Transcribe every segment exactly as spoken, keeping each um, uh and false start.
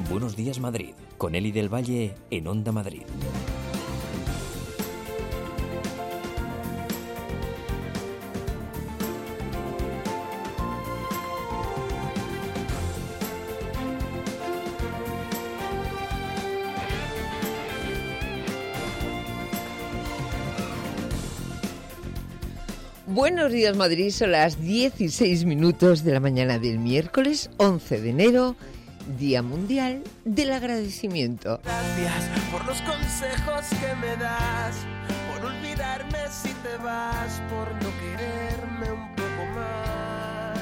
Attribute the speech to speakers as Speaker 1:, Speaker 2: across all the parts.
Speaker 1: Buenos días Madrid, con Eli del Valle en Onda Madrid.
Speaker 2: Buenos días Madrid, son las dieciséis minutos de la mañana del miércoles once de enero, Día Mundial del Agradecimiento.
Speaker 3: Gracias por los consejos que me das, por olvidarme si te vas, por no quererme un poco más.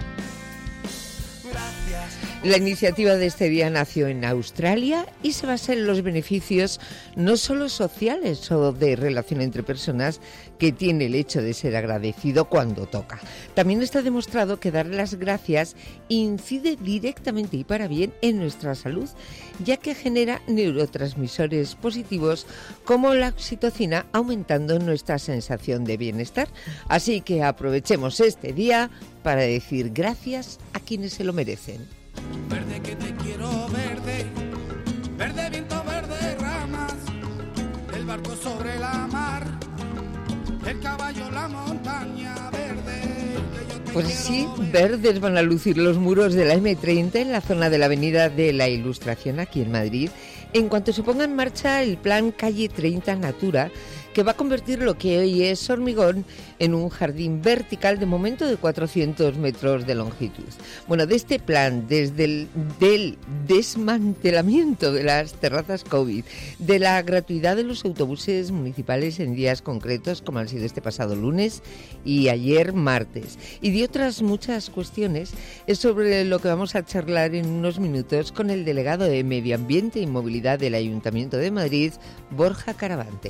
Speaker 3: Gracias.
Speaker 2: La iniciativa de este día nació en Australia y se basa en los beneficios no solo sociales o de relación entre personas que tiene el hecho de ser agradecido cuando toca. También está demostrado que dar las gracias incide directamente y para bien en nuestra salud, ya que genera neurotransmisores positivos como la oxitocina, aumentando nuestra sensación de bienestar. Así que aprovechemos este día para decir gracias a quienes se lo merecen.
Speaker 4: Verde que te quiero, verde, verde viento, verde ramas, el barco sobre la mar, el caballo, la montaña, verde. Que yo te
Speaker 2: Pues
Speaker 4: quiero,
Speaker 2: sí,
Speaker 4: verde.
Speaker 2: verdes van a lucir los muros de la eme treinta en la zona de la Avenida de la Ilustración aquí en Madrid, en cuanto se ponga en marcha el plan Calle treinta Natura, que va a convertir lo que hoy es Hormigón en un jardín vertical de momento de cuatrocientos metros de longitud. Bueno, de este plan, desde el del desmantelamiento de las terrazas COVID, de la gratuidad de los autobuses municipales en días concretos, como han sido este pasado lunes y ayer martes, y de otras muchas cuestiones, es sobre lo que vamos a charlar en unos minutos con el delegado de Medio Ambiente y Movilidad del Ayuntamiento de Madrid, Borja Caravante.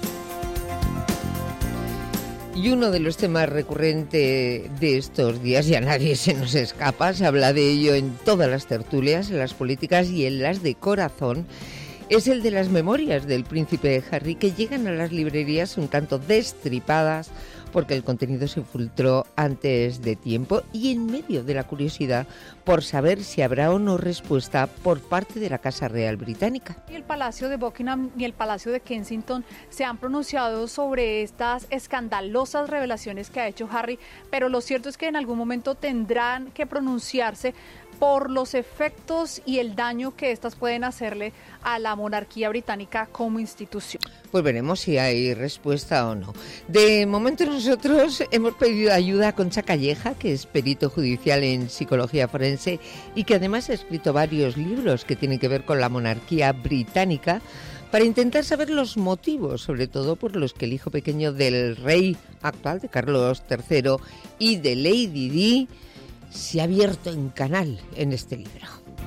Speaker 2: Y uno de los temas recurrentes de estos días, y a nadie se nos escapa, se habla de ello en todas las tertulias, en las políticas y en las de corazón, es el de las memorias del príncipe Harry, que llegan a las librerías un tanto destripadas porque el contenido se filtró antes de tiempo y en medio de la curiosidad por saber si habrá o no respuesta por parte de la Casa Real Británica.
Speaker 5: Y el Palacio de Buckingham y el Palacio de Kensington se han pronunciado sobre estas escandalosas revelaciones que ha hecho Harry, pero lo cierto es que en algún momento tendrán que pronunciarse por los efectos y el daño que estas pueden hacerle a la monarquía británica como institución.
Speaker 2: Pues veremos si hay respuesta o no. De momento nosotros hemos pedido ayuda a Concha Calleja, que es perito judicial en psicología forense y que además ha escrito varios libros que tienen que ver con la monarquía británica, para intentar saber los motivos, sobre todo por los que el hijo pequeño del rey actual, de Carlos tercero, y de Lady Di, se ha abierto en canal en este libro.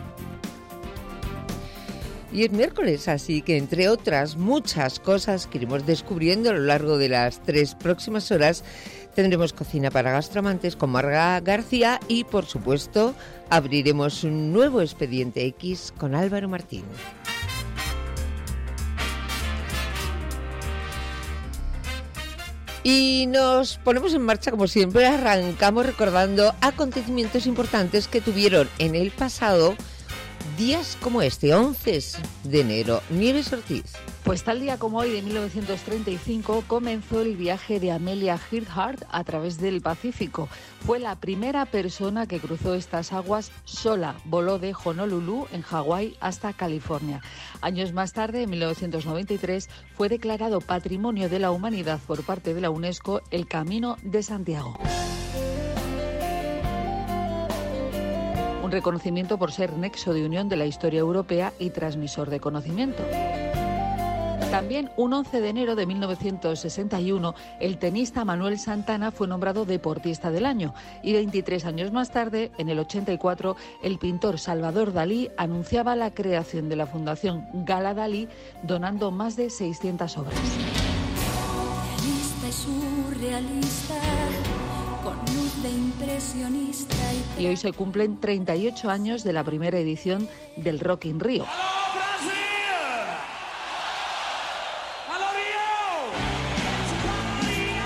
Speaker 2: Y es miércoles, así que entre otras muchas cosas que iremos descubriendo a lo largo de las tres próximas horas, tendremos cocina para gastroamantes con Marga García y, por supuesto, abriremos un nuevo Expediente X con Álvaro Martín. Y nos ponemos en marcha, como siempre, arrancamos recordando acontecimientos importantes que tuvieron en el pasado días como este, once de enero. Nieves Ortiz.
Speaker 6: Pues tal día como hoy de mil novecientos treinta y cinco comenzó el viaje de Amelia Earhart a través del Pacífico. Fue la primera persona que cruzó estas aguas sola. Voló de Honolulu, en Hawái, hasta California. Años más tarde, en mil novecientos noventa y tres, fue declarado Patrimonio de la Humanidad por parte de la UNESCO el Camino de Santiago. Un reconocimiento por ser nexo de unión de la historia europea y transmisor de conocimiento. También un once de enero de mil novecientos sesenta y uno, el tenista Manuel Santana fue nombrado Deportista del Año y veintitrés años más tarde, en el ochenta y cuatro, el pintor Salvador Dalí anunciaba la creación de la Fundación Gala Dalí, donando más de seiscientas obras.
Speaker 7: Realista y surrealista, con luz de impresionista y...
Speaker 6: Y hoy se cumplen treinta y ocho años de la primera edición del Rock in Rio.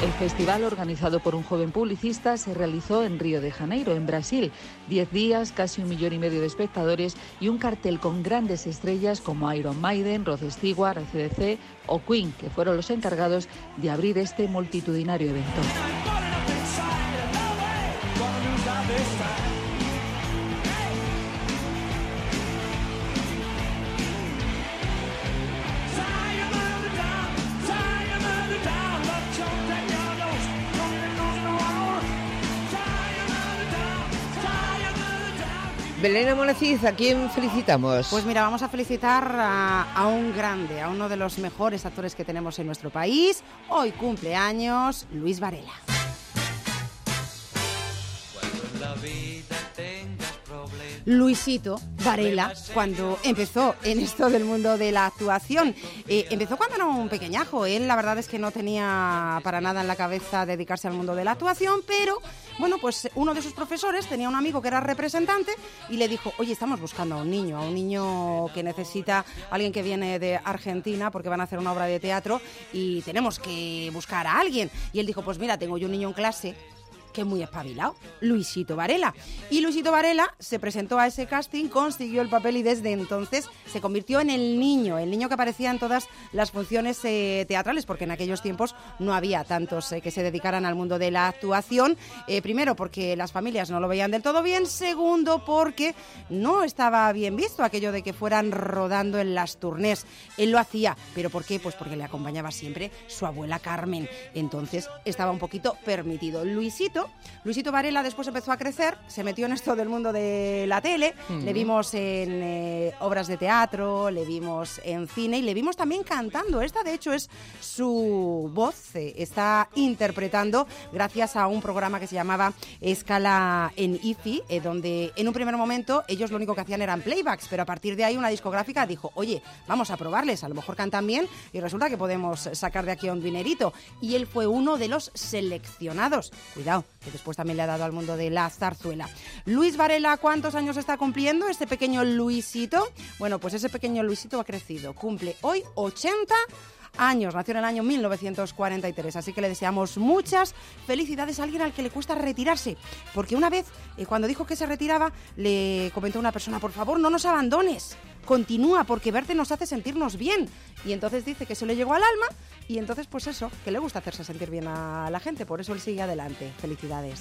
Speaker 6: El festival, organizado por un joven publicista, se realizó en Río de Janeiro, en Brasil. Diez días, casi un millón y medio de espectadores y un cartel con grandes estrellas como Iron Maiden, Rod Stewart, A C D C o Queen, que fueron los encargados de abrir este multitudinario evento.
Speaker 2: Belén Amonaciz, ¿a quién felicitamos?
Speaker 8: Pues mira, vamos a felicitar a, a un grande, a uno de los mejores actores que tenemos en nuestro país. Hoy cumpleaños Luis Varela. Luisito Varela, cuando empezó en esto del mundo de la actuación, eh, empezó cuando era un pequeñajo. Él la verdad es que no tenía para nada en la cabeza dedicarse al mundo de la actuación, pero bueno, pues uno de sus profesores tenía un amigo que era representante y le dijo, oye, estamos buscando a un niño, a un niño que necesita, alguien que viene de Argentina porque van a hacer una obra de teatro y tenemos que buscar a alguien. Y él dijo, pues mira, tengo yo un niño en clase que es muy espabilado, Luisito Varela. Y Luisito Varela se presentó a ese casting, consiguió el papel y desde entonces se convirtió en el niño, el niño que aparecía en todas las funciones eh, teatrales, porque en aquellos tiempos no había tantos eh, que se dedicaran al mundo de la actuación. Eh, primero, porque las familias no lo veían del todo bien. Segundo, porque no estaba bien visto aquello de que fueran rodando en las turnés. Él lo hacía, ¿pero por qué? Pues porque le acompañaba siempre su abuela Carmen. Entonces estaba un poquito permitido. Luisito Luisito Varela después empezó a crecer, se metió en esto del mundo de la tele, mm. le vimos en eh, obras de teatro, le vimos en cine y le vimos también cantando. Esta de hecho es su voz, eh, está interpretando gracias a un programa que se llamaba Escala en I F I, eh, donde en un primer momento ellos lo único que hacían eran playbacks, pero a partir de ahí una discográfica dijo, oye, vamos a probarles, a lo mejor cantan bien y resulta que podemos sacar de aquí un dinerito. Y él fue uno de los seleccionados. Cuidado, que después también le ha dado al mundo de la zarzuela. Luis Varela, ¿cuántos años está cumpliendo este pequeño Luisito? Bueno, pues ese pequeño Luisito ha crecido. Cumple hoy ochenta años. Nació en el año mil novecientos cuarenta y tres, así que le deseamos muchas felicidades a alguien al que le cuesta retirarse. Porque una vez, eh, cuando dijo que se retiraba, le comentó una persona, por favor, no nos abandones. Continúa, porque verte nos hace sentirnos bien. Y entonces dice que eso le llegó al alma y entonces pues eso, que le gusta hacerse sentir bien a la gente. Por eso él sigue adelante. Felicidades.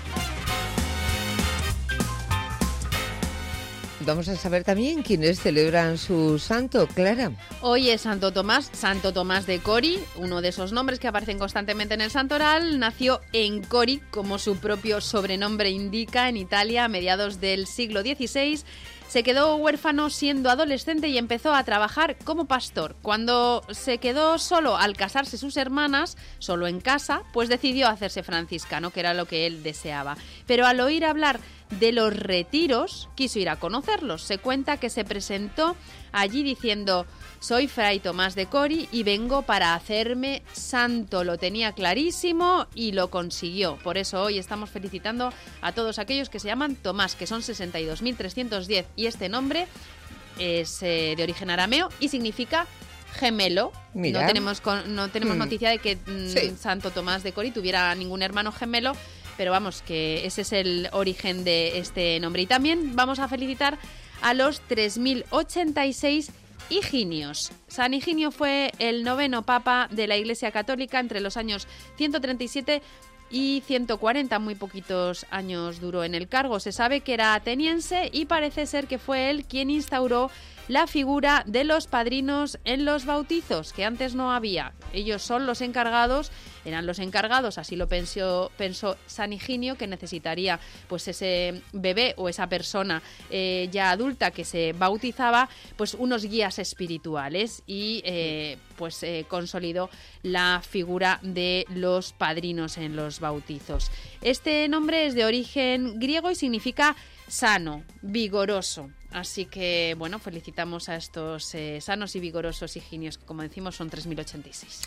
Speaker 2: Vamos a saber también quiénes celebran su santo, Clara.
Speaker 9: Hoy es Santo Tomás, Santo Tomás de Cori, uno de esos nombres que aparecen constantemente en el santoral. Nació en Cori, como su propio sobrenombre indica, en Italia a mediados del siglo dieciséis. Se quedó huérfano siendo adolescente y empezó a trabajar como pastor. Cuando se quedó solo al casarse sus hermanas, solo en casa, pues decidió hacerse franciscano, que era lo que él deseaba. Pero al oír hablar de los retiros, quiso ir a conocerlos. Se cuenta que se presentó allí diciendo: soy Fray Tomás de Cori y vengo para hacerme santo. Lo tenía clarísimo y lo consiguió. Por eso hoy estamos felicitando a todos aquellos que se llaman Tomás, que son sesenta y dos mil trescientos diez. Y este nombre es eh, de origen arameo y significa gemelo. Mira. No tenemos, con, no tenemos mm. noticia de que mm, sí. Santo Tomás de Cori tuviera ningún hermano gemelo, pero vamos, que ese es el origen de este nombre. Y también vamos a felicitar a los tres mil ochenta y seis Higinios. San Higinio fue el noveno papa de la Iglesia Católica entre los años ciento treinta y siete y ciento cuarenta, muy poquitos años duró en el cargo. Se sabe que era ateniense y parece ser que fue él quien instauró la figura de los padrinos en los bautizos, que antes no había. Ellos son los encargados, eran los encargados, así lo pensó, pensó San Higinio, que necesitaría pues ese bebé o esa persona eh, ya adulta que se bautizaba, pues unos guías espirituales y eh, pues eh, consolidó la figura de los padrinos en los bautizos. Este nombre es de origen griego y significa sano, vigoroso. Así que, bueno, felicitamos a estos eh, sanos y vigorosos higinios, que como decimos son tres mil ochenta y seis.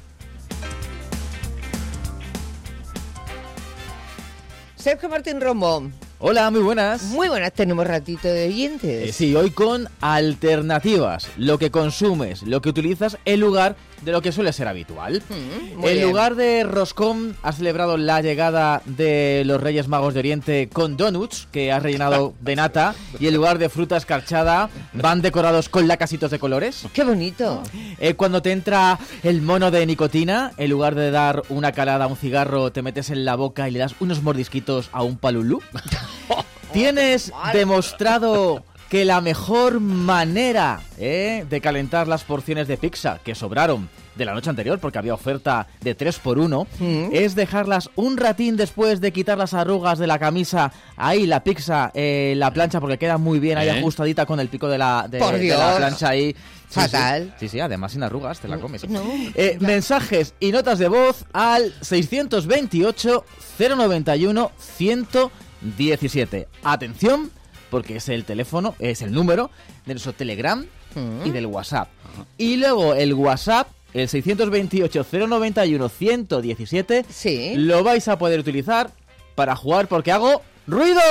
Speaker 2: Sergio Martín Romo.
Speaker 10: Hola, muy buenas.
Speaker 2: Muy buenas, tenemos ratito de oyentes.
Speaker 10: Eh, sí, hoy con alternativas. Lo que consumes, lo que utilizas en lugar de lo que suele ser habitual.
Speaker 2: Mm,
Speaker 10: en
Speaker 2: bien.
Speaker 10: lugar de roscón, ha celebrado la llegada de los Reyes Magos de Oriente con donuts, que ha rellenado de nata, y en lugar de fruta escarchada, van decorados con lacasitos de colores.
Speaker 2: ¡Qué bonito!
Speaker 10: Eh, cuando te entra el mono de nicotina, en lugar de dar una calada a un cigarro, te metes en la boca y le das unos mordisquitos a un palulú. Tienes demostrado que la mejor manera eh, de calentar las porciones de pizza que sobraron de la noche anterior, porque había oferta de tres por uno,
Speaker 2: Mm.
Speaker 10: es dejarlas un ratín después de quitar las arrugas de la camisa, ahí la pizza, eh, la plancha, porque queda muy bien ahí
Speaker 11: ¿Eh?
Speaker 10: ajustadita con el pico de la, de,
Speaker 2: Por
Speaker 10: de
Speaker 2: Dios.
Speaker 10: la plancha ahí. Sí,
Speaker 2: Fatal.
Speaker 10: Sí, sí, sí, además sin arrugas te la comes.
Speaker 2: No.
Speaker 10: Eh, mensajes y notas de voz al seiscientos veintiocho, cero noventa y uno, ciento diecisiete. Atención, porque es el teléfono, es el número de nuestro Telegram
Speaker 2: Mm.
Speaker 10: y del WhatsApp. Y luego el WhatsApp, el seiscientos veintiocho, cero noventa y uno, ciento diecisiete,
Speaker 2: Sí.
Speaker 10: lo vais a poder utilizar para jugar porque hago ruido.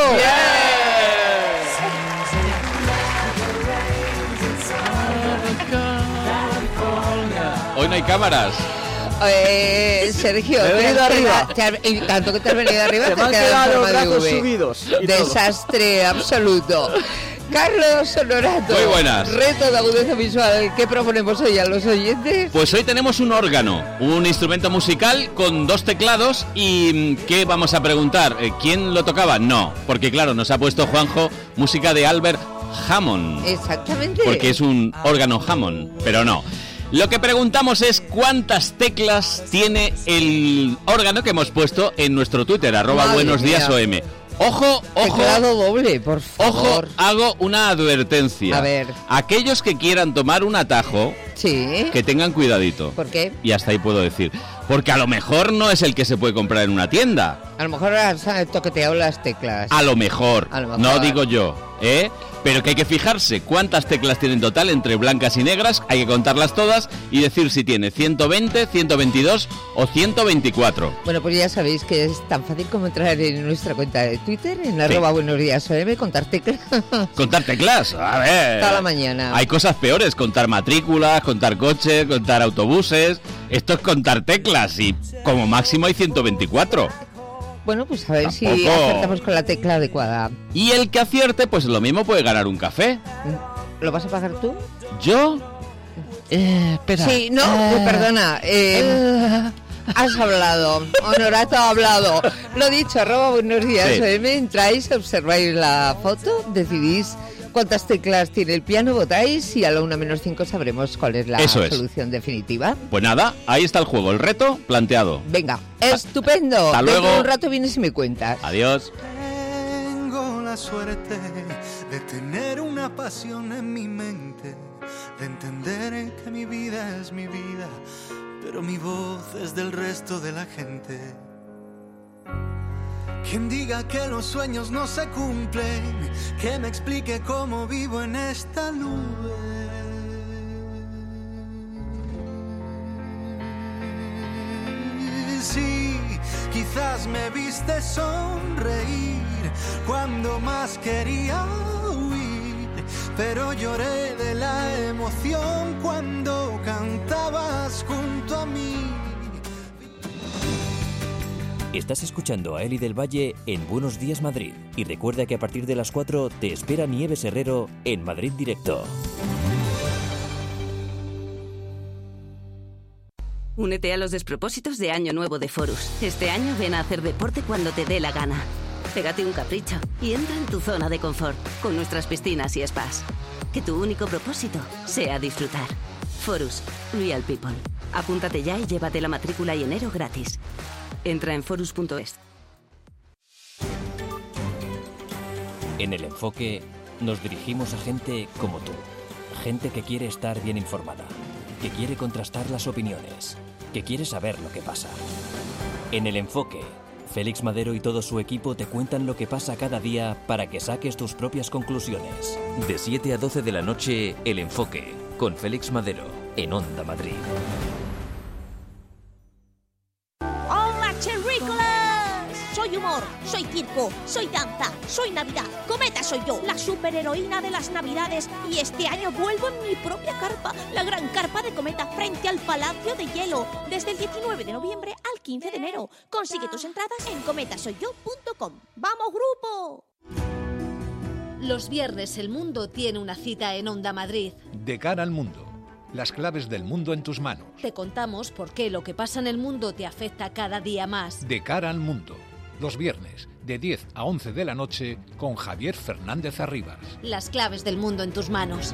Speaker 11: Hoy no hay cámaras.
Speaker 2: Eh, Sergio,
Speaker 10: Me he
Speaker 2: te
Speaker 10: venido
Speaker 2: has
Speaker 10: arriba.
Speaker 2: quedado- te has- y tanto que te has venido arriba,
Speaker 10: Se
Speaker 2: te
Speaker 10: me
Speaker 2: has
Speaker 10: han
Speaker 2: quedado
Speaker 10: quedado
Speaker 2: en
Speaker 10: los
Speaker 2: forma de
Speaker 10: brazos
Speaker 2: V.
Speaker 10: subidos y todo.
Speaker 2: Desastre absoluto. Carlos Honorato.
Speaker 11: Muy buenas.
Speaker 2: Reto de agudeza visual. ¿Qué proponemos hoy a los oyentes?
Speaker 11: Pues hoy tenemos un órgano, un instrumento musical con dos teclados y mm, ¿qué vamos a preguntar? Eh, ¿Quién lo tocaba? No, porque claro, nos ha puesto Juanjo música de Albert Hammond,
Speaker 2: Exactamente.
Speaker 11: porque es un órgano Hammond, pero no. Lo que preguntamos es cuántas teclas tiene el órgano que hemos puesto en nuestro Twitter, arroba
Speaker 2: Madre
Speaker 11: buenos días
Speaker 2: mía.
Speaker 11: O M. Ojo, ojo.
Speaker 2: Teclado doble, por
Speaker 11: Ojo,
Speaker 2: favor.
Speaker 11: hago una advertencia.
Speaker 2: A ver.
Speaker 11: Aquellos que quieran tomar un atajo,
Speaker 2: Sí.
Speaker 11: que tengan cuidadito.
Speaker 2: ¿Por qué?
Speaker 11: Y hasta ahí puedo decir. Porque a lo mejor no es el que se puede comprar en una tienda.
Speaker 2: A lo mejor has eh, toqueteado las teclas.
Speaker 11: A lo mejor.
Speaker 2: A lo mejor.
Speaker 11: No digo yo, ¿eh? Pero que hay que fijarse cuántas teclas tiene en total entre blancas y negras. Hay que contarlas todas y decir si tiene ciento veinte, ciento veintidós o ciento veinticuatro.
Speaker 2: Bueno, pues ya sabéis que es tan fácil como entrar en nuestra cuenta de Twitter, en arroba buenos días O M, contar teclas.
Speaker 11: Contar teclas, a ver.
Speaker 2: Toda la mañana.
Speaker 11: Hay cosas peores, contar matrículas, contar coches, contar autobuses. Esto es contar teclas y como máximo hay ciento veinticuatro.
Speaker 2: Bueno, pues a ver si
Speaker 11: Tampoco.
Speaker 2: acertamos con la tecla adecuada.
Speaker 11: Y el que acierte, pues lo mismo puede ganar un café.
Speaker 2: ¿Lo vas a pagar tú?
Speaker 11: ¿Yo? Eh, espera.
Speaker 2: Sí, no,
Speaker 11: Eh,
Speaker 2: pues perdona. eh, has hablado, Honorato ha hablado. Lo dicho, arroba buenos días
Speaker 11: Sí.
Speaker 2: O M, entráis, observáis la foto, decidís cuántas teclas tiene el piano, votáis y a la una menos cinco sabremos cuál es la
Speaker 11: Eso es.
Speaker 2: solución definitiva.
Speaker 11: Pues nada, ahí está el juego, el reto planteado.
Speaker 2: Venga, estupendo.
Speaker 11: Hasta
Speaker 2: Dentro
Speaker 11: luego.
Speaker 2: de un rato vienes y me cuentas.
Speaker 11: Adiós.
Speaker 3: Tengo la suerte de tener una pasión en mi mente, de entender que mi vida es mi vida, pero mi voz es del resto de la gente. Quien diga que los sueños no se cumplen, que me explique cómo vivo en esta nube. Sí, quizás me viste sonreír cuando más quería huir, pero lloré de la emoción cuando cantabas junto a mí.
Speaker 1: Estás escuchando a Eli del Valle en Buenos Días Madrid. Y recuerda que a partir de las cuatro te espera Nieves Herrero en Madrid Directo.
Speaker 12: Únete a los despropósitos de Año Nuevo de Forus. Este año ven a hacer deporte cuando te dé la gana. Pégate un capricho y entra en tu zona de confort con nuestras piscinas y spas. Que tu único propósito sea disfrutar. Forus, Real People. Apúntate ya y llévate la matrícula y enero gratis. Entra en forus punto es.
Speaker 1: En El Enfoque nos dirigimos a gente como tú. Gente que quiere estar bien informada, que quiere contrastar las opiniones, que quiere saber lo que pasa. En El Enfoque, Félix Madero y todo su equipo te cuentan lo que pasa cada día para que saques tus propias conclusiones. De siete a doce de la noche, El Enfoque, con Félix Madero, en Onda Madrid.
Speaker 13: ¡Hola, cherrícolas! soy humor, soy circo, soy danza, soy Navidad. Cometa soy yo, la superheroína de las Navidades. Y este año vuelvo en mi propia carpa, la gran carpa de Cometa frente al Palacio de Hielo. Desde el diecinueve de noviembre al quince de enero. Consigue tus entradas en cometa soy yo punto com. ¡Vamos, grupo!
Speaker 14: Los viernes el mundo tiene una cita en Onda Madrid.
Speaker 15: De cara al mundo. Las claves del mundo en tus manos.
Speaker 14: Te contamos por qué lo que pasa en el mundo te afecta cada día más.
Speaker 15: De cara al mundo. Los viernes, de diez a once de la noche, con Javier Fernández Arribas.
Speaker 14: Las claves del mundo en tus manos.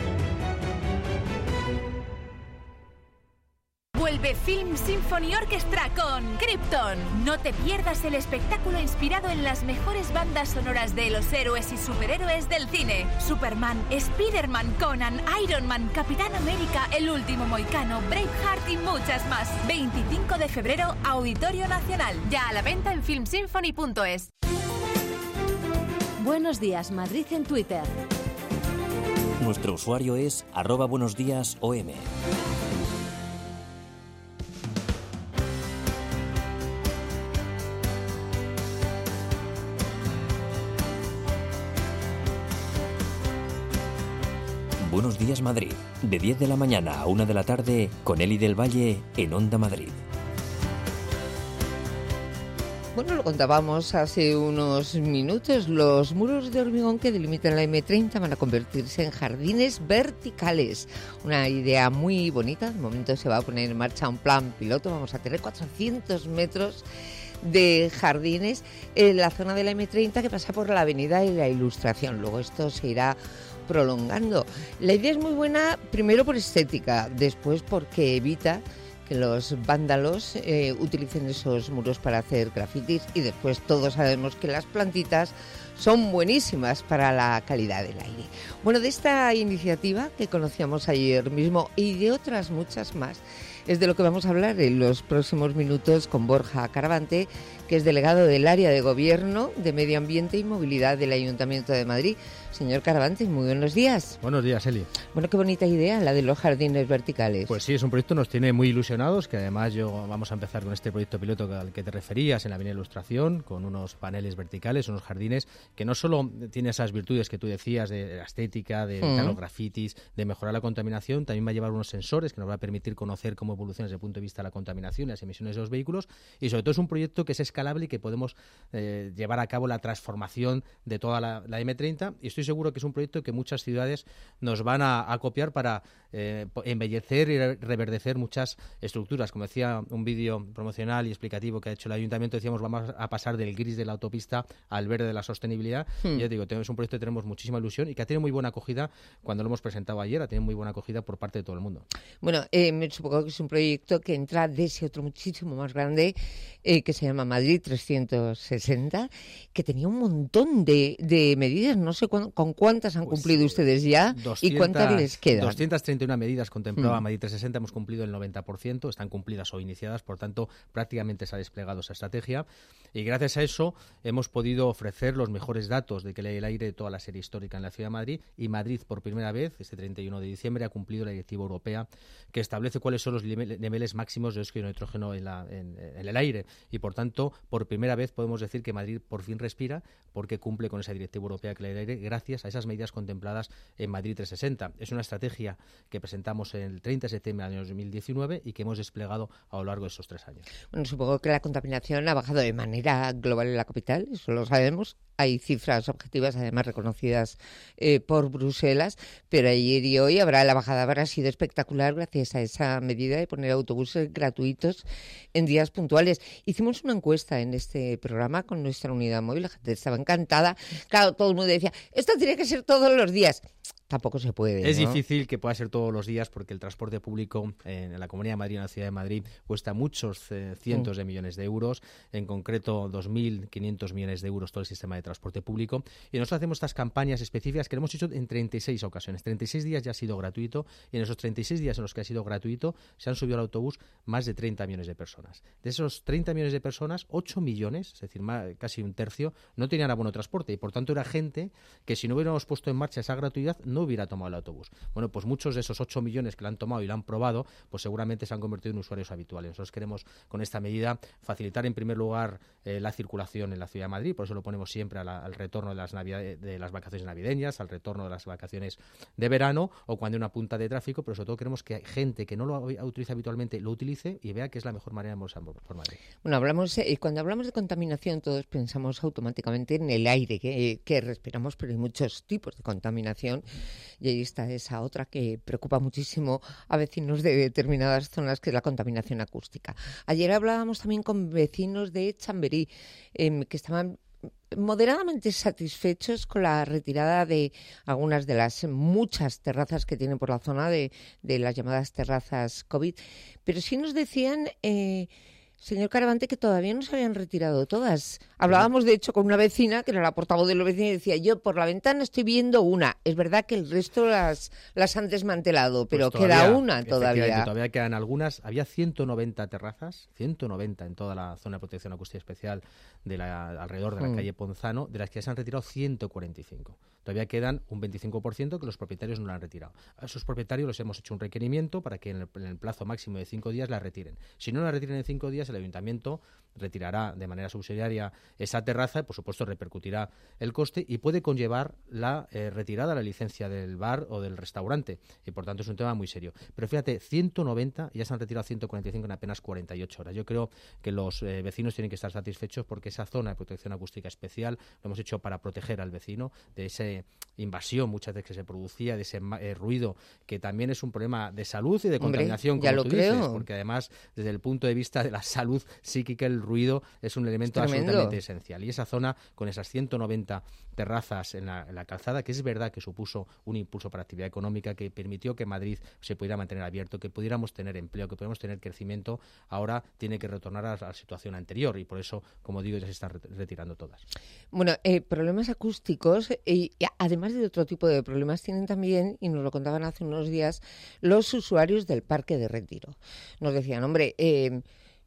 Speaker 16: Vuelve Film Symphony Orchestra con Krypton. No te pierdas el espectáculo inspirado en las mejores bandas sonoras de los héroes y superhéroes del cine. Superman, Spider-Man, Conan, Iron Man, Capitán América, El Último Mohicano, Braveheart y muchas más. veinticinco de febrero, Auditorio Nacional. Ya a la venta en film symphony punto es.
Speaker 14: Buenos días, Madrid en Twitter.
Speaker 1: Nuestro usuario es arroba buenos días O M. Buenos días Madrid, de diez de la mañana a una de la tarde, con Eli del Valle en Onda Madrid.
Speaker 2: Bueno, lo contábamos hace unos minutos, los muros de hormigón que delimitan la eme treinta van a convertirse en jardines verticales. Una idea muy bonita, de momento se va a poner en marcha un plan piloto, vamos a tener cuatrocientos metros de jardines en la zona de la eme treinta que pasa por la Avenida de la Ilustración. Luego esto se irá prolongando. La idea es muy buena, primero por estética, después porque evita que los vándalos eh, utilicen esos muros para hacer grafitis, y después todos sabemos que las plantitas son buenísimas para la calidad del aire. Bueno, de esta iniciativa que conocíamos ayer mismo y de otras muchas más, es de lo que vamos a hablar en los próximos minutos con Borja Caravante, que es delegado del área de Gobierno de Medio Ambiente y Movilidad del Ayuntamiento de Madrid. Señor Caravante, muy buenos días.
Speaker 17: Buenos días, Eli.
Speaker 2: Bueno, qué bonita idea, la de los jardines verticales.
Speaker 17: Pues sí, es un proyecto que nos tiene muy ilusionados, que además yo vamos a empezar con este proyecto piloto al que te referías en la Avenida Ilustración, con unos paneles verticales, unos jardines que no solo tienen esas virtudes que tú decías de la estética, de evitar mm. los grafitis, de mejorar la contaminación, también va a llevar unos sensores que nos va a permitir conocer cómo evoluciona desde el punto de vista de la contaminación y las emisiones de los vehículos, y sobre todo es un proyecto que es escalable y que podemos eh, llevar a cabo la transformación de toda la, la eme treinta, y estoy seguro que es un proyecto que muchas ciudades nos van a, a copiar para eh, embellecer y reverdecer muchas estructuras. Como decía un vídeo promocional y explicativo que ha hecho el Ayuntamiento, decíamos vamos a pasar del gris de la autopista al verde de la sostenibilidad. Hmm. Y ya digo, es un proyecto que tenemos muchísima ilusión y que ha tenido muy buena acogida cuando lo hemos presentado ayer, ha tenido muy buena acogida por parte de todo el mundo.
Speaker 2: Bueno, eh, me supongo que es un proyecto que entra de ese otro muchísimo más grande eh, que se llama Madrid trescientos sesenta, que tenía un montón de, de medidas, no sé cu- con cuántas han pues, cumplido ustedes ya doscientas, y cuántas les quedan.
Speaker 17: doscientas treinta y una medidas contemplaba mm. Madrid trescientos sesenta, hemos cumplido el noventa por ciento, están cumplidas o iniciadas, por tanto prácticamente se ha desplegado esa estrategia, y gracias a eso hemos podido ofrecer los mejores datos de que el aire de toda la serie histórica en la Ciudad de Madrid, y Madrid por primera vez, este treinta y uno de diciembre, ha cumplido la directiva europea que establece cuáles son los niveles máximos de óxido de nitrógeno en, la, en, en el aire, y por tanto por primera vez podemos decir que Madrid por fin respira porque cumple con esa directiva europea que el aire, gracias a esas medidas contempladas en Madrid trescientos sesenta. Es una estrategia que presentamos el treinta de septiembre del año dos mil diecinueve y que hemos desplegado a lo largo de esos tres años.
Speaker 2: Bueno, supongo que la contaminación ha bajado de manera global en la capital, eso lo sabemos. Hay cifras objetivas, además reconocidas eh, por Bruselas, pero ayer y hoy habrá la bajada, habrá sido espectacular gracias a esa medida de poner autobuses gratuitos en días puntuales. Hicimos una encuesta en este programa con nuestra unidad móvil, la gente estaba encantada. Claro, todo el mundo decía, esto tiene que ser todos los días. Tampoco se puede,
Speaker 17: Es
Speaker 2: ¿no?
Speaker 17: difícil que pueda ser todos los días porque el transporte público en la Comunidad de Madrid, en la Ciudad de Madrid, cuesta muchos eh, cientos mm. de millones de euros, en concreto dos mil quinientos millones de euros todo el sistema de transporte público. Y nosotros hacemos estas campañas específicas que lo hemos hecho en treinta y seis ocasiones. treinta y seis días ya ha sido gratuito, y en esos treinta y seis días en los que ha sido gratuito se han subido al autobús más de treinta millones de personas. De esos treinta millones de personas, ocho millones, es decir, más, casi un tercio, no tenían abono de transporte, y por tanto era gente que si no hubiéramos puesto en marcha esa gratuidad no hubiera tomado el autobús. Bueno, pues muchos de esos ocho millones que lo han tomado y lo han probado, pues seguramente se han convertido en usuarios habituales. Nosotros queremos con esta medida facilitar en primer lugar eh, la circulación en la ciudad de Madrid, por eso lo ponemos siempre a la, al retorno de las, navidades, de las vacaciones navideñas, al retorno de las vacaciones de verano o cuando hay una punta de tráfico, pero sobre todo queremos que gente que no lo utiliza habitualmente lo utilice y vea que es la mejor manera de moverse por Madrid.
Speaker 2: Bueno, hablamos, eh, cuando hablamos de contaminación todos pensamos automáticamente en el aire que, que respiramos, pero hay muchos tipos de contaminación y ahí está esa otra que preocupa muchísimo a vecinos de determinadas zonas, que es la contaminación acústica. Ayer hablábamos también con vecinos de Chamberí eh, que estaban moderadamente satisfechos con la retirada de algunas de las muchas terrazas que tienen por la zona de, de las llamadas terrazas COVID, pero sí nos decían... Eh, Señor Caravante, que todavía no se habían retirado todas. Hablábamos, de hecho, con una vecina, que era la portavoz de los vecinos, y decía, yo por la ventana estoy viendo una. Es verdad que el resto las, las han desmantelado, pero pues todavía, queda una todavía.
Speaker 17: Todavía quedan algunas. Había ciento noventa terrazas, ciento noventa en toda la zona de protección acústica especial de la, alrededor de la mm. calle Ponzano, de las que se han retirado ciento cuarenta y cinco. Todavía quedan un veinticinco por ciento que los propietarios no la han retirado. A esos propietarios les hemos hecho un requerimiento para que en el, en el plazo máximo de cinco días la retiren. Si no la retiran en cinco días, el ayuntamiento retirará de manera subsidiaria esa terraza y, por supuesto, repercutirá el coste y puede conllevar la eh, retirada de la licencia del bar o del restaurante. Y, por tanto, es un tema muy serio. Pero fíjate, ciento noventa ya se han retirado ciento cuarenta y cinco en apenas cuarenta y ocho horas. Yo creo que los eh, vecinos tienen que estar satisfechos porque esa zona de protección acústica especial lo hemos hecho para proteger al vecino de esa invasión muchas veces que se producía, de ese eh, ruido, que también es un problema de salud y de contaminación,
Speaker 2: Hombre,
Speaker 17: como
Speaker 2: ya
Speaker 17: tú
Speaker 2: lo
Speaker 17: dices,
Speaker 2: creo.
Speaker 17: porque además, desde el punto de vista de la salud psíquica, el ruido es un elemento absolutamente esencial. Y esa zona, con esas ciento noventa terrazas en la, en la calzada, que es verdad que supuso un impulso para la actividad económica, que permitió que Madrid se pudiera mantener abierto, que pudiéramos tener empleo, que pudiéramos tener crecimiento, ahora tiene que retornar a la situación anterior y por eso, como digo, ya se están retirando todas.
Speaker 2: Bueno, eh, problemas acústicos eh, y además de otro tipo de problemas tienen también, y nos lo contaban hace unos días, los usuarios del Parque de Retiro. Nos decían, hombre, eh,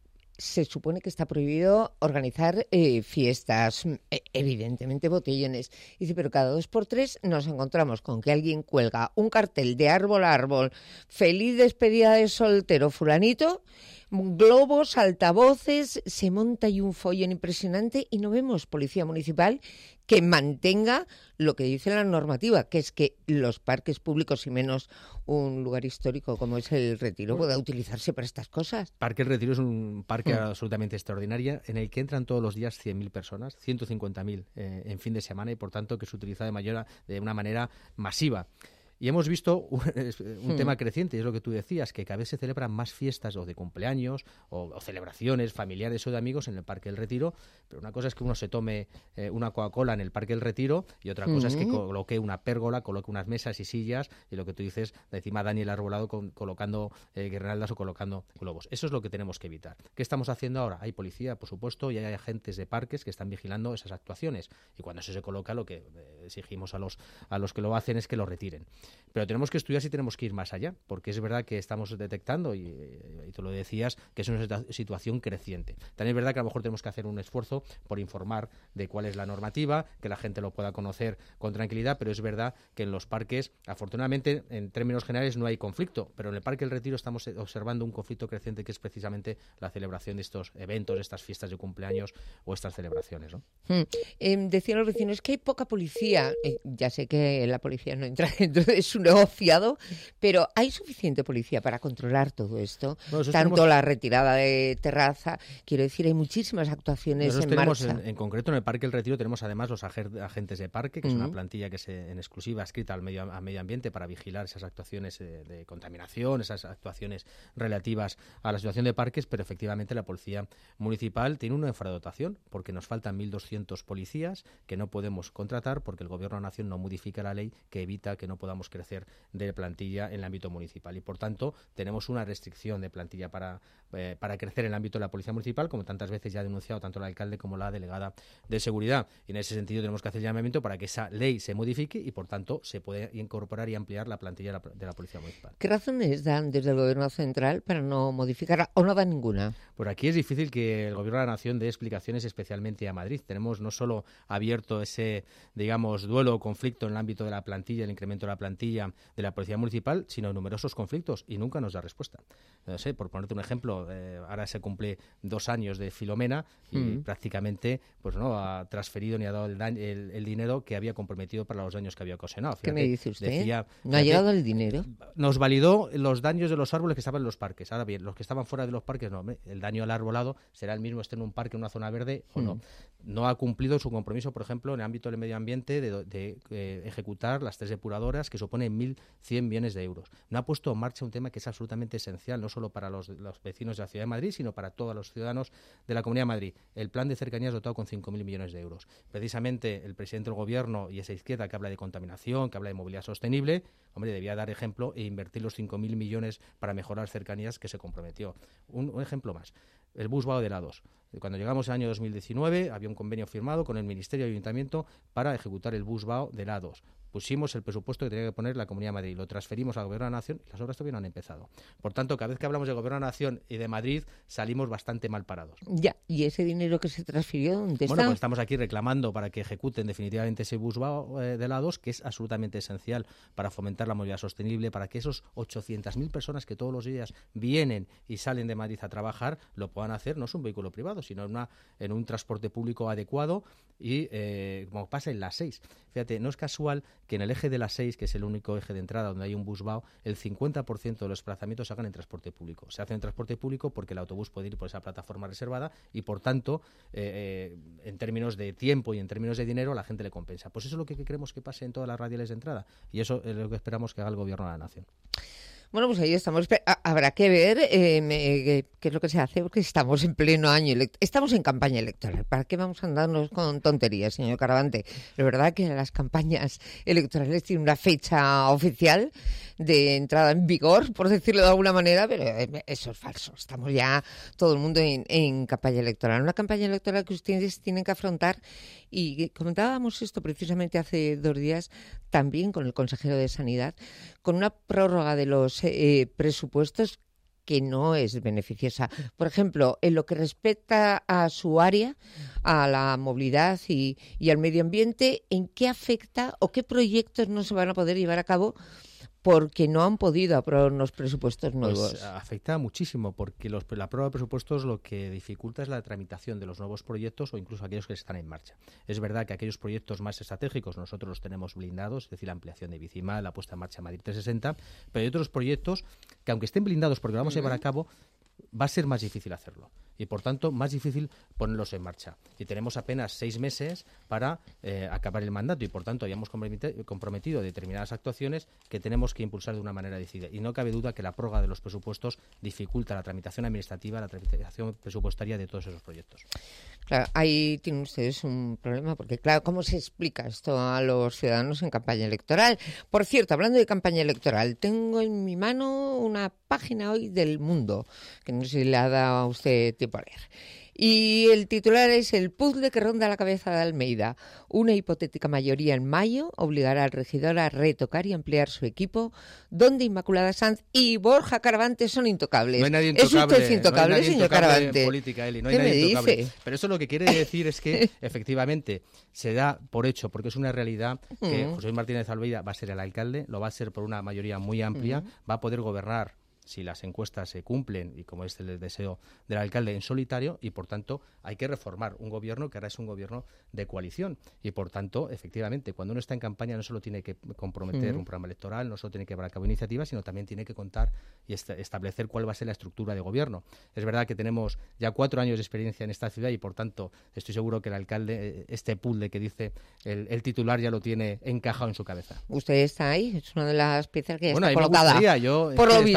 Speaker 2: se supone que está prohibido organizar eh, fiestas, eh, evidentemente botellones. Dice, pero cada dos por tres nos encontramos con que alguien cuelga un cartel de árbol a árbol, feliz despedida de soltero fulanito, globos, altavoces, se monta ahí un follón impresionante y no vemos policía municipal que mantenga lo que dice la normativa, que es que los parques públicos y menos un lugar histórico como es el Retiro pueda utilizarse para estas cosas.
Speaker 17: Parque El Retiro es un parque mm. absolutamente extraordinario en el que entran todos los días cien mil personas, ciento cincuenta mil eh, en fin de semana y por tanto que se utiliza de, mayor, de una manera masiva. Y hemos visto un, un hmm. tema creciente, es lo que tú decías, que cada vez se celebran más fiestas o de cumpleaños o, o celebraciones familiares o de amigos en el Parque del Retiro, pero una cosa es que uno se tome eh, una Coca-Cola en el Parque del Retiro y otra cosa hmm. es que coloque una pérgola, coloque unas mesas y sillas y lo que tú dices, de encima Daniel Arbolado con, colocando eh, guirnaldas o colocando globos. Eso es lo que tenemos que evitar. ¿Qué estamos haciendo ahora? Hay policía, por supuesto, y hay agentes de parques que están vigilando esas actuaciones y cuando eso se coloca lo que eh, exigimos a los, a los que lo hacen es que lo retiren. Pero tenemos que estudiar si tenemos que ir más allá, porque es verdad que estamos detectando, y, y tú lo decías, que es una situación creciente. También es verdad que a lo mejor tenemos que hacer un esfuerzo por informar de cuál es la normativa, que la gente lo pueda conocer con tranquilidad, pero es verdad que en los parques, afortunadamente, en términos generales no hay conflicto, pero en el Parque del Retiro estamos observando un conflicto creciente que es precisamente la celebración de estos eventos, estas fiestas de cumpleaños o estas celebraciones, ¿no?
Speaker 2: Hmm. Eh, decían los vecinos que hay poca policía. Eh, ya sé que la policía no entra dentro de su negociado, pero ¿hay suficiente policía para controlar todo esto? Bueno, tanto tenemos... la retirada de terraza, quiero decir, hay muchísimas actuaciones
Speaker 17: Nosotros
Speaker 2: en
Speaker 17: tenemos
Speaker 2: marcha.
Speaker 17: En, en concreto en el Parque El Retiro tenemos además los agentes de parque, que uh-huh. es una plantilla que se en exclusiva escrita al medio, al medio ambiente para vigilar esas actuaciones de, de contaminación, esas actuaciones relativas a la situación de parques, pero efectivamente la policía municipal tiene una infradotación porque nos faltan mil doscientos policías que no podemos contratar porque el Gobierno de la Nación no modifica la ley que evita que no podamos crecer de plantilla en el ámbito municipal. Y por tanto, tenemos una restricción de plantilla para, eh, para crecer en el ámbito de la Policía Municipal, como tantas veces ya ha denunciado tanto el alcalde como la delegada de seguridad. Y en ese sentido tenemos que hacer el llamamiento para que esa ley se modifique y por tanto se pueda incorporar y ampliar la plantilla de la, de la Policía Municipal.
Speaker 2: ¿Qué razones dan desde el Gobierno central para no modificarla o no dan ninguna?
Speaker 17: Por aquí es difícil que el Gobierno de la Nación dé explicaciones especialmente a Madrid. Tenemos no solo abierto ese, digamos, duelo o conflicto en el ámbito de la plantilla, el incremento de la plantilla de la Policía Municipal, sino numerosos conflictos y nunca nos da respuesta. No sé, por ponerte un ejemplo, eh, ahora se cumple dos años de Filomena y mm. prácticamente pues no ha transferido ni ha dado el, daño, el, el dinero que había comprometido para los daños que había ocasionado.
Speaker 2: Fíjate, ¿qué me dice usted?
Speaker 17: Decía,
Speaker 2: ¿No ha llegado el dinero?
Speaker 17: Nos validó los daños de los árboles que estaban en los parques. Ahora bien, los que estaban fuera de los parques, no, el daño al arbolado será el mismo esté en un parque, en una zona verde mm. o no. No ha cumplido su compromiso, por ejemplo, en el ámbito del medio ambiente de, de, de eh, ejecutar las tres depuradoras que suponen mil cien millones de euros. No ha puesto en marcha un tema que es absolutamente esencial, no solo para los, los vecinos de la Ciudad de Madrid, sino para todos los ciudadanos de la Comunidad de Madrid. El plan de cercanías dotado con cinco mil millones de euros. Precisamente el presidente del Gobierno y esa izquierda que habla de contaminación, que habla de movilidad sostenible, hombre, debía dar ejemplo e invertir los cinco mil millones para mejorar cercanías que se comprometió. Un, un ejemplo más. El busvao de helados. Cuando llegamos al año dos mil diecinueve había un convenio firmado con el Ministerio y Ayuntamiento para ejecutar el busvao de helados. Pusimos el presupuesto que tenía que poner la Comunidad de Madrid, lo transferimos al Gobierno de la Nación y las obras todavía no han empezado. Por tanto, cada vez que hablamos del Gobierno de la Nación y de Madrid, salimos bastante mal parados.
Speaker 2: Ya, ¿y ese dinero que se transfirió, dónde está?
Speaker 17: Bueno, pues estamos aquí reclamando para que ejecuten definitivamente ese busvao eh, de helados, que es absolutamente esencial para fomentar la movilidad sostenible, para que esos ochocientas mil personas que todos los días vienen y salen de Madrid a trabajar, lo puedan hacer, no es un vehículo privado, sino en, una, en un transporte público adecuado y eh, como pasa en la seis. Fíjate, no es casual que en el eje de la seis, que es el único eje de entrada donde hay un busvao, el cincuenta por ciento de los desplazamientos se hagan en transporte público. Se hacen en transporte público porque el autobús puede ir por esa plataforma reservada y, por tanto, eh, eh, en términos de tiempo y en términos de dinero, la gente le compensa. Pues eso es lo que queremos que pase en todas las radiales de entrada y eso es lo que esperamos que haga el Gobierno de la Nación.
Speaker 2: Bueno, pues ahí estamos. Habrá que ver eh, me, qué es lo que se hace, porque estamos en pleno año electoral. Estamos en campaña electoral. ¿Para qué vamos a andarnos con tonterías, señor Caravante? Es verdad que las campañas electorales tienen una fecha oficial de entrada en vigor, por decirlo de alguna manera, pero eso es falso. Estamos ya todo el mundo en, en campaña electoral. Una campaña electoral que ustedes tienen que afrontar, y comentábamos esto precisamente hace dos días también con el consejero de Sanidad, con una prórroga de los eh, presupuestos que no es beneficiosa. Por ejemplo, en lo que respecta a su área, a la movilidad y, y al medio ambiente, ¿en qué afecta o qué proyectos no se van a poder llevar a cabo porque no han podido aprobar unos presupuestos nuevos?
Speaker 17: Pues afecta muchísimo, porque los, la prueba de presupuestos lo que dificulta es la tramitación de los nuevos proyectos o incluso aquellos que están en marcha. Es verdad que aquellos proyectos más estratégicos nosotros los tenemos blindados, es decir, la ampliación de Bicimal, la puesta en marcha de Madrid trescientos sesenta, pero hay otros proyectos que, aunque estén blindados porque lo vamos a llevar a cabo, va a ser más difícil hacerlo y, por tanto, más difícil ponerlos en marcha. Y tenemos apenas seis meses para eh, acabar el mandato y, por tanto, hayamos comprometido determinadas actuaciones que tenemos que impulsar de una manera decidida. Y no cabe duda que la prórroga de los presupuestos dificulta la tramitación administrativa, la tramitación presupuestaria de todos esos proyectos.
Speaker 2: Claro, ahí tienen ustedes un problema, porque, claro, ¿cómo se explica esto a los ciudadanos en campaña electoral? Por cierto, hablando de campaña electoral, tengo en mi mano una página hoy del Mundo, que no sé si le ha dado a usted tiempo a leer. Y el titular es: el puzzle que ronda la cabeza de Almeida. Una hipotética mayoría en mayo obligará al regidor a retocar y ampliar su equipo, donde Inmaculada Sanz y Borja Caravante son intocables.
Speaker 17: No hay nadie intocable.
Speaker 2: ¿Es usted intocable,
Speaker 17: no hay nadie
Speaker 2: señor
Speaker 17: intocable
Speaker 2: Caravante?
Speaker 17: En política, Eli, no hay
Speaker 2: ¿Qué
Speaker 17: nadie
Speaker 2: me
Speaker 17: intocable.
Speaker 2: dice?
Speaker 17: Pero eso lo que quiere decir es que, efectivamente, se da por hecho, porque es una realidad, que
Speaker 2: Mm.
Speaker 17: José Luis Martínez Almeida va a ser el alcalde, lo va a ser por una mayoría muy amplia,
Speaker 2: Mm.
Speaker 17: va a poder gobernar, si las encuestas se cumplen y como es el deseo del alcalde, en solitario, y por tanto hay que reformar un gobierno que ahora es un gobierno de coalición y por tanto, efectivamente, cuando uno está en campaña no solo tiene que comprometer
Speaker 2: Uh-huh.
Speaker 17: un programa electoral, no solo tiene que llevar a cabo iniciativas, sino también tiene que contar y est- establecer cuál va a ser la estructura de gobierno. Es verdad que tenemos ya cuatro años de experiencia en esta ciudad y por tanto estoy seguro que el alcalde, este puzzle que dice el, el titular, ya lo tiene encajado en su cabeza.
Speaker 2: Usted está ahí, es una de las piezas que ya
Speaker 17: Bueno,
Speaker 2: está
Speaker 17: a mí me
Speaker 2: colocada.
Speaker 17: gustaría, yo
Speaker 2: por
Speaker 17: es
Speaker 2: lo
Speaker 17: que he estado
Speaker 2: visto.
Speaker 17: muy,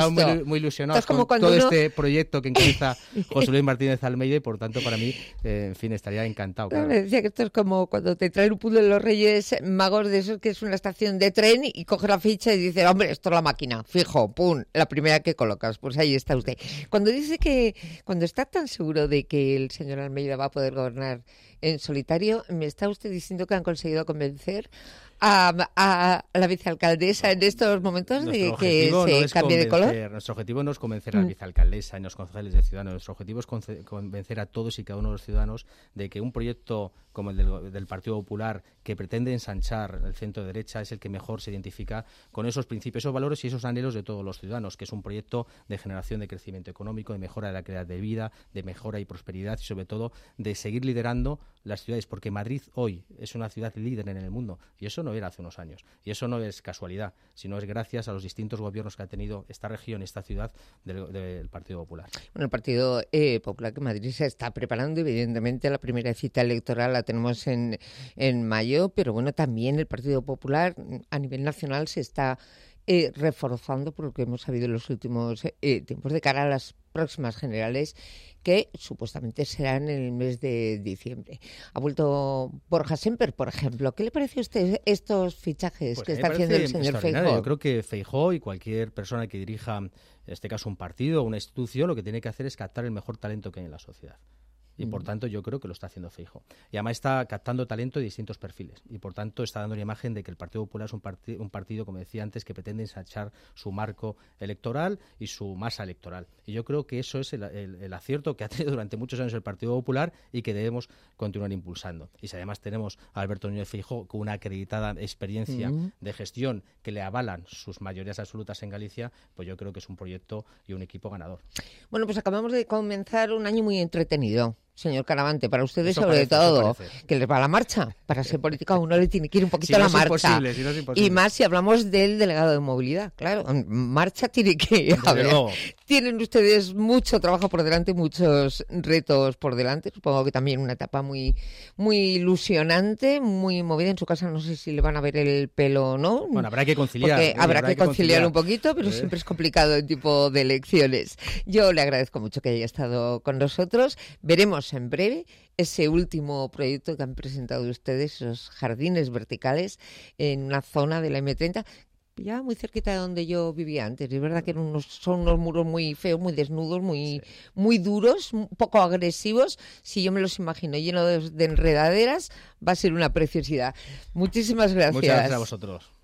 Speaker 17: muy, muy ilusionados
Speaker 2: como
Speaker 17: con todo
Speaker 2: uno...
Speaker 17: este proyecto que encabeza José Luis Martínez Almeida y por tanto para mí, eh, en fin, estaría encantado. Claro.
Speaker 2: Me decía que esto es como cuando te traen un puzzle de los Reyes Magos de esos que es una estación de tren y coges la ficha y dices, hombre, esto es la máquina, fijo, pum, la primera que colocas, pues ahí está usted. Cuando dice que, cuando está tan seguro de que el señor Almeida va a poder gobernar en solitario, ¿me está usted diciendo que han conseguido convencer a, a la vicealcaldesa en estos momentos de que se
Speaker 17: no
Speaker 2: cambie de color?
Speaker 17: Nuestro objetivo no es convencer a la vicealcaldesa y a los concejales de Ciudadanos. Nuestro objetivo es convencer a todos y cada uno de los ciudadanos de que un proyecto como el del, del Partido Popular, que pretende ensanchar el centro derecha, es el que mejor se identifica con esos principios, esos valores y esos anhelos de todos los ciudadanos, que es un proyecto de generación de crecimiento económico, de mejora de la calidad de vida, de mejora y prosperidad y sobre todo de seguir liderando las ciudades, porque Madrid hoy es una ciudad líder en el mundo y eso no era hace unos años. Y eso no es casualidad, sino es gracias a los distintos gobiernos que ha tenido esta región, esta ciudad del, del Partido Popular.
Speaker 2: Bueno, el Partido eh, Popular que Madrid se está preparando, evidentemente la primera cita electoral la tenemos en, en mayo, pero bueno, también el Partido Popular a nivel nacional se está eh, reforzando por lo que hemos sabido en los últimos eh, tiempos de cara a las próximas generales que supuestamente serán en el mes de diciembre. Ha vuelto Borja Semper, por ejemplo. ¿Qué le parece a usted estos fichajes
Speaker 17: pues
Speaker 2: que está haciendo el señor Feijóo?
Speaker 17: Yo creo que Feijóo y cualquier persona que dirija, en este caso un partido o una institución, lo que tiene que hacer es captar el mejor talento que hay en la sociedad. Y por tanto yo creo que lo está haciendo Feijóo. Y además está captando talento de distintos perfiles. Y por tanto está dando una imagen de que el Partido Popular es un, parti- un partido, como decía antes, que pretende ensanchar su marco electoral y su masa electoral. Y yo creo que eso es el, el, el acierto que ha tenido durante muchos años el Partido Popular y que debemos continuar impulsando. Y si además tenemos a Alberto Núñez Feijóo con una acreditada experiencia mm. de gestión que le avalan sus mayorías absolutas en Galicia, pues yo creo que es un proyecto y un equipo ganador.
Speaker 2: Bueno, pues acabamos de comenzar un año muy entretenido. Señor Caravante, para ustedes
Speaker 17: eso
Speaker 2: sobre
Speaker 17: parece,
Speaker 2: todo, que les va la marcha. Para ser política uno le tiene que ir un poquito
Speaker 17: si
Speaker 2: a la
Speaker 17: no
Speaker 2: marcha.
Speaker 17: Imposible, si no es imposible.
Speaker 2: Y más si hablamos del delegado de movilidad. Claro, marcha tiene que ir. A ver, tienen ustedes mucho trabajo por delante, muchos retos por delante. Supongo que también una etapa muy, muy ilusionante, muy movida. En su casa no sé si le van a ver el pelo o no.
Speaker 17: Bueno, habrá que conciliar.
Speaker 2: Porque
Speaker 17: ¿eh?
Speaker 2: habrá,
Speaker 17: habrá
Speaker 2: que,
Speaker 17: que
Speaker 2: conciliar,
Speaker 17: conciliar
Speaker 2: un poquito, pero ¿eh? Siempre es complicado el tipo de elecciones. Yo le agradezco mucho que haya estado con nosotros. Veremos en breve ese último proyecto que han presentado ustedes, esos jardines verticales en una zona de la eme treinta, ya muy cerquita de donde yo vivía antes. Es verdad que eran unos, son unos muros muy feos, muy desnudos, muy, sí. muy duros, un poco agresivos. Si yo me los imagino llenos de, de enredaderas, va a ser una preciosidad. Muchísimas gracias.
Speaker 17: Muchas gracias a vosotros.